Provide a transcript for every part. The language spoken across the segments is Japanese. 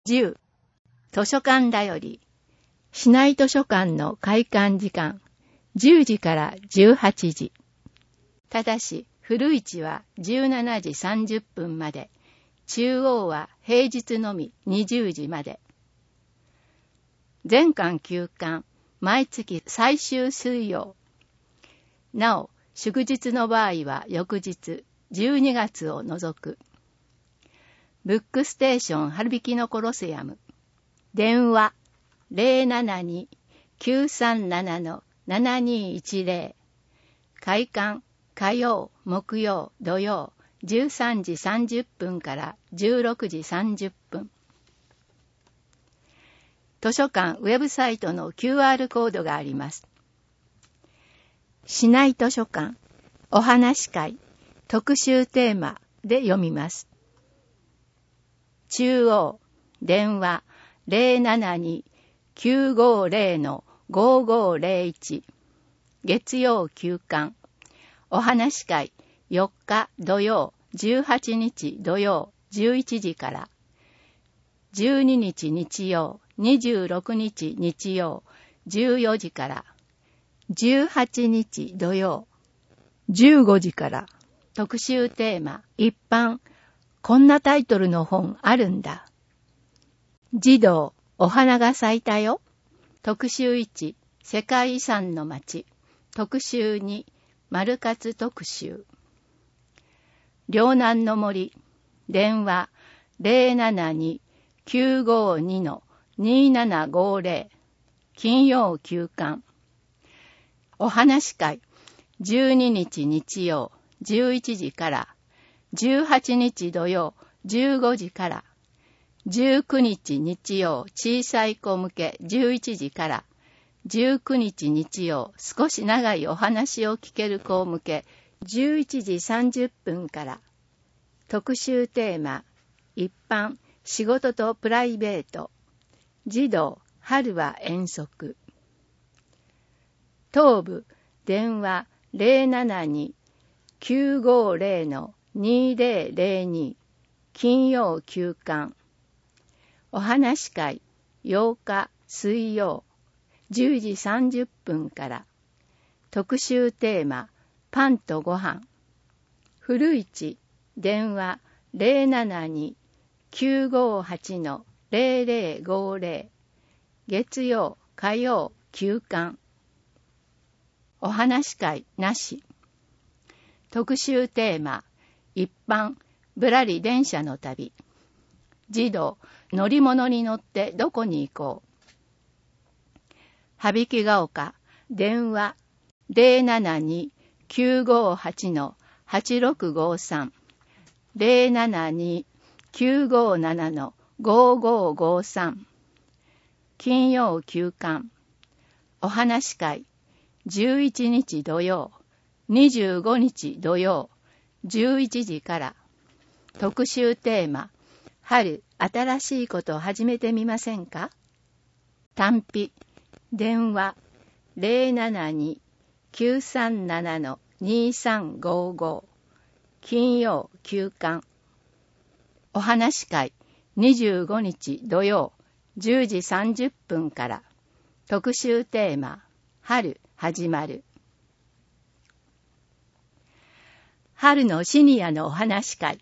10、図書館だより。市内図書館の開館時間、10時から18時。ただし、古市は17時30分まで、中央は平日のみ20時まで。全館休館、毎月最終水曜。なお、祝日の場合は翌日、12月を除く。ブックステーション春引きのコロセアム。電話 072-937-7210。開館火曜、木曜、土曜、13時30分から16時30分。図書館ウェブサイトの QR コードがあります。市内図書館、お話会、特集テーマで読みます。中央、電話 072-950-5501。月曜休館。お話会4日土曜、18日土曜11時から。12日日曜、26日日曜14時から。18日土曜、15時から。特集テーマ、一般。こんなタイトルの本あるんだ。児童、お花が咲いたよ。特集1、世界遺産の街。特集2、丸活特集。両南の森。電話 072-952-2750。金曜休館。お話会12日日曜11時から。18日土曜15時から。19日日曜小さい子向け11時から。19日日曜少し長いお話を聞ける子向け11時30分から。特集テーマ、一般、仕事とプライベート。児童、春は遠足。東部、電話 072-950-2002。金曜休館。お話会8日水曜10時30分から。特集テーマ、パンとご飯。古市、電話 072-958-0050。月曜火曜休館。お話会なし。特集テーマ、一般、ぶらり電車の旅。児童、乗り物に乗ってどこに行こう。羽曳が丘、電話 072-958-8653。072-957-5553。金曜休館。お話会11日土曜、25日土曜、11時から。特集テーマ、春、新しいことを始めてみませんか。単費、電話 072-937-2355。金曜休館。お話会25日土曜、10時30分から。特集テーマ、春始まる。春のシニアのお話会。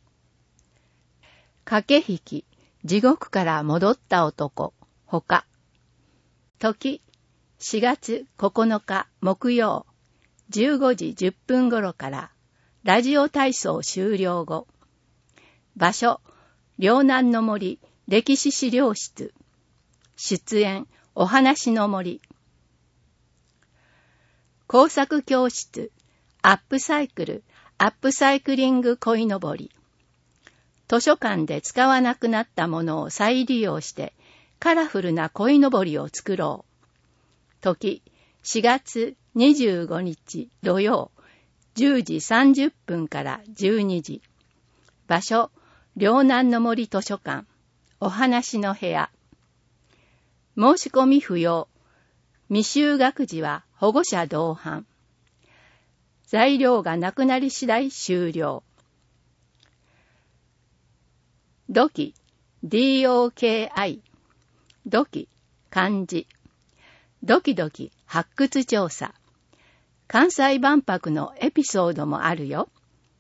駆け引き、地獄から戻った男、ほか。時、4月9日木曜、15時10分頃から、ラジオ体操終了後。場所、両南の森歴史資料室。出演、お話の森。工作教室、アップサイクル、アップサイクリング鯉のぼり。図書館で使わなくなったものを再利用してカラフルな鯉のぼりを作ろう。時、4月25日土曜、10時30分から12時。場所、両南の森図書館。お話の部屋。申し込み不要。未就学児は保護者同伴。材料がなくなり次第終了。土器、 DOKI、ドキ、漢字。ドキドキ発掘調査。関西万博のエピソードもあるよ。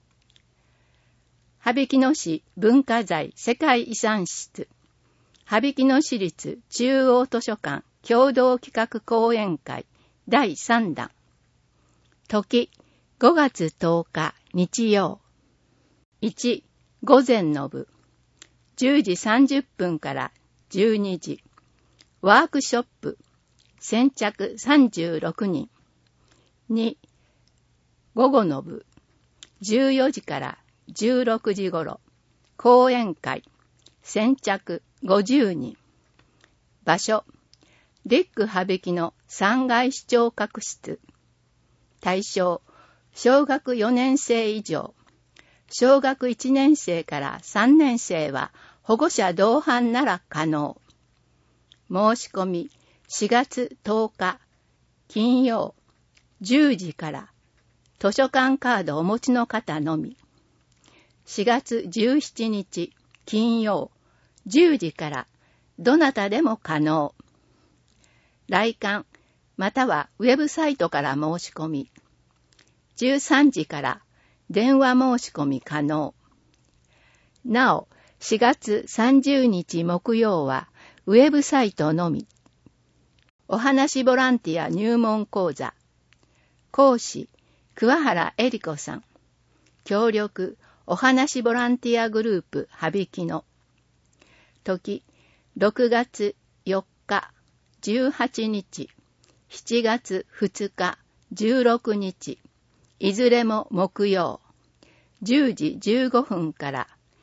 羽曳野市文化財世界遺産室、羽曳野市立中央図書館共同企画講演会第3弾。時、5月10日日曜。1、午前の部。10時30分から12時。ワークショップ。先着36人。2、午後の部。14時から16時頃。講演会。先着50人。場所。リック羽曳野3階視聴覚室。対象。小学4年生以上。小学1年生から3年生は保護者同伴なら可能。申し込み4月10日金曜10時から図書館カードお持ちの方のみ。4月17日金曜10時からどなたでも可能。来館またはウェブサイトから申し込み。13時から電話申し込み可能。なお、4月30日木曜はウェブサイトのみ。お話ボランティア入門講座。講師、桑原恵里子さん。協力、お話ボランティアグループ羽曳野。時、6月4日、18日、7月2日、16日。いずれも木曜。10時15分から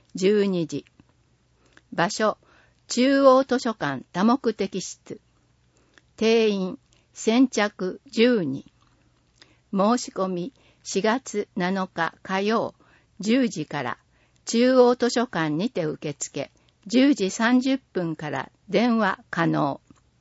12時。場所、中央図書館多目的室。定員、先着10人。申し込み、4月7日火曜、10時から中央図書館にて受付、10時30分から電話可能。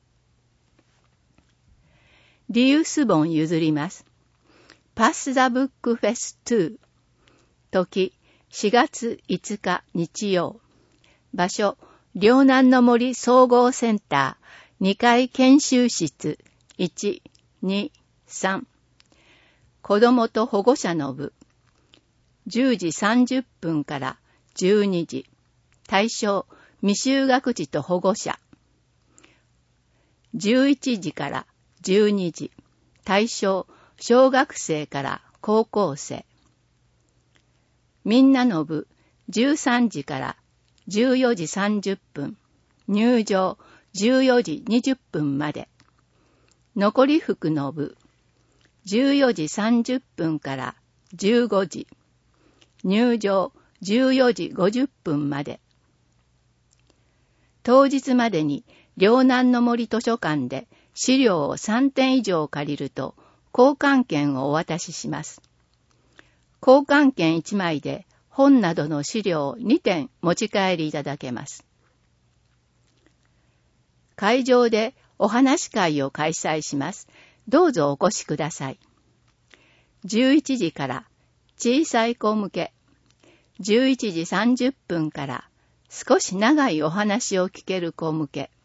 リユース本譲ります。パスザブックフェス2。時、4月5日日曜。場所、両南の森総合センター2階研修室1、2、3。子どもと保護者の部。10時30分から12時。対象、未就学児と保護者。11時から12時。対象、小学生から高校生。みんなの部、13時から14時30分。入場、14時20分まで。残り服の部、14時30分から15時。入場、14時50分まで。当日までに両南の森図書館で資料を3点以上借りると、交換券をお渡しします。交換券1枚で本などの資料2点持ち帰りいただけます。会場でお話会を開催します。どうぞお越しください。11時から小さい子向け、11時30分から少し長いお話を聞ける子向け。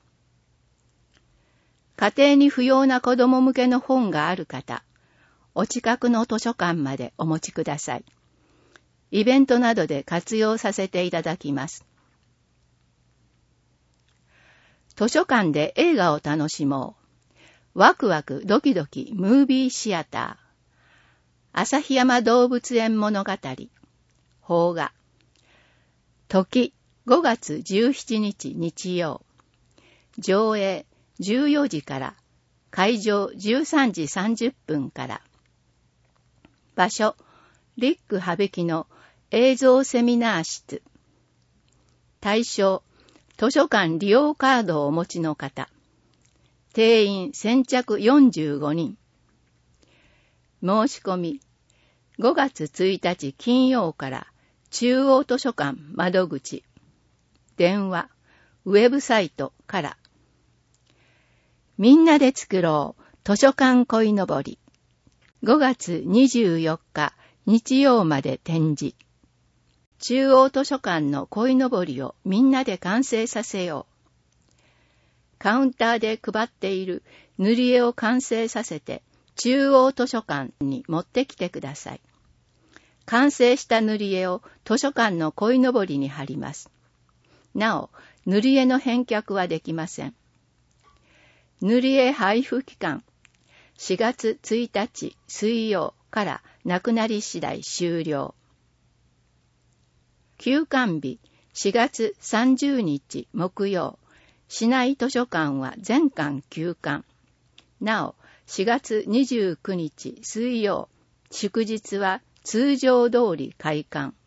家庭に不要な子供向けの本がある方、お近くの図書館までお持ちください。イベントなどで活用させていただきます。図書館で映画を楽しもう。ワクワクドキドキムービーシアター。旭山動物園物語。邦画。時、5月17日日曜。上映14時から、会場13時30分から。場所、リック羽曳野映像セミナー室。対象、図書館利用カードをお持ちの方。定員先着45人。申し込み、5月1日金曜から中央図書館窓口。電話、ウェブサイトから。みんなで作ろう図書館鯉のぼり。5月24日日曜まで展示。 中央図書館の鯉のぼりをみんなで完成させよう。カウンターで配っている塗り絵を完成させて中央図書館に持ってきてください。完成した塗り絵を図書館の鯉のぼりに貼ります。なお、塗り絵の返却はできません。塗り絵配布期間、4月1日水曜からなくなり次第終了。休館日、4月30日木曜、市内図書館は全館休館。なお、4月29日水曜、祝日は通常通り開館。